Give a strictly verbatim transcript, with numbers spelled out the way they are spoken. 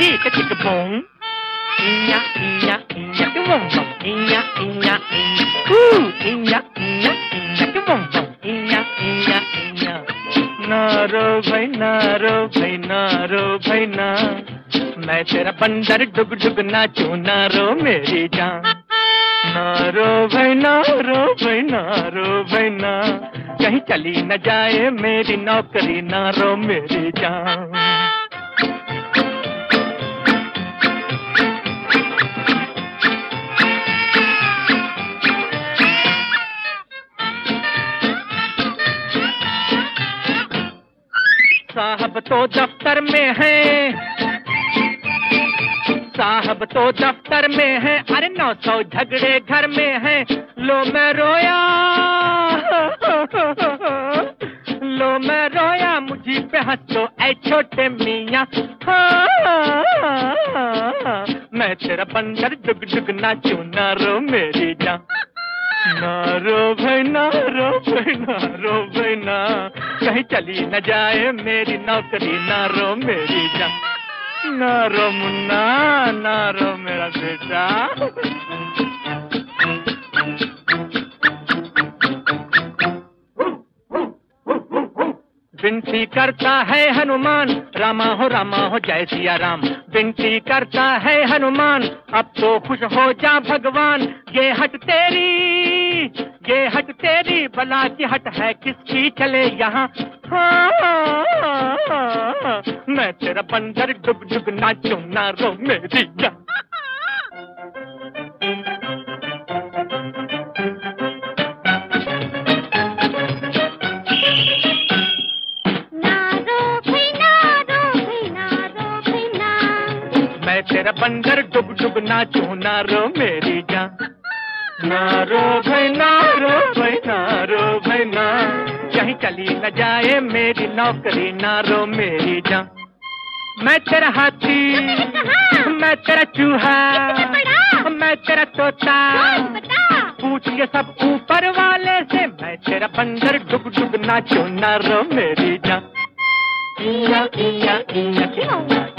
chicka chicka boom. Inya, inya, inya, boom boom. Inya, inya, inya. Ooh, inya, inya, inya, boom boom. Inya, inya, inya. नारो भाई नारो भाई नारो भाई ना, मैं तेरा बंदर डुग डुग नाचूं नारो मेरी जान। नारो भाई नारो भाई नारो भाई ना, कहीं चली न जाए मेरी नौकरी नारो मेरी जान। साहब तो दफ्तर में है, साहब तो दफ्तर में है, अरे नौ सौ झगड़े घर में है। लो मैं रोया, लो मैं रोया, मुझी पे हंसो ऐ छोटे मियाँ। मैं तेरा बंदर डुग डुग नाचूं नारो मेरी जान। नारो भाई नारो भाई नारो भाई ना, कहीं चली न जाए मेरी नौकरी नारो मेरी जान। नारो मुन्ना नारो मेरा बेटा। विनती करता है हनुमान, रामा हो रामा हो जय सिया राम। विनती करता है हनुमान, अब तो खुश हो जा भगवान। ये हट तेरी, ये हट तेरी, भला की हट है किसकी चले यहाँ। मैं तेरा बंदर डुग डुग नाचूं नारो मेरी जान। मैं तेरा बंदर डुग डुग नाचूं नारो मेरी जान। नारो भाई नारो भाई नारो भाई ना, कहीं चली न जाए मेरी नौकरी नारो मेरी जान। मैं तेरा हाथी, मैं तेरा चूहा, मैं तेरा तोता, पूछ ये सब ऊपर वाले से। मैं तेरा बंदर डुग डुग नाचूं नारो मेरी जान। इया इया इया